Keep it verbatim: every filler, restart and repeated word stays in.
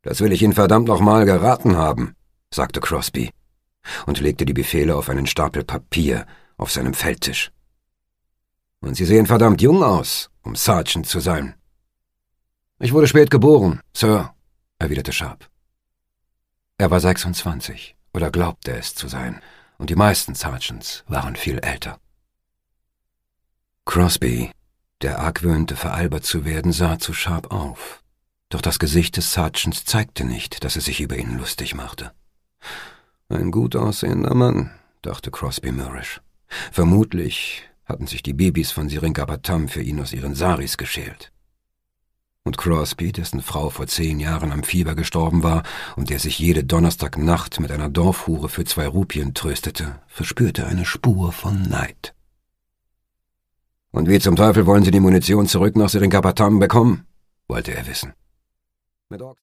»Das will ich Ihnen verdammt noch mal geraten haben«, sagte Crosby und legte die Befehle auf einen Stapel Papier auf seinem Feldtisch. »Und Sie sehen verdammt jung aus, um Sergeant zu sein.« »Ich wurde spät geboren, Sir«, erwiderte Sharp. Er war sechsundzwanzig, oder glaubte es zu sein, und die meisten Sergeants waren viel älter. Crosby, der argwöhnte, veralbert zu werden, sah zu Sharp auf. Doch das Gesicht des Sergeants zeigte nicht, dass er sich über ihn lustig machte. »Ein gut aussehender Mann«, dachte Crosby mürrisch. Vermutlich hatten sich die Babys von Seringapatam für ihn aus ihren Saris geschält. Und Crosby, dessen Frau vor zehn Jahren am Fieber gestorben war und der sich jede Donnerstagnacht mit einer Dorfhure für zwei Rupien tröstete, verspürte eine Spur von Neid. »Und wie zum Teufel wollen Sie die Munition zurück nach Seringapatam bekommen?« wollte er wissen.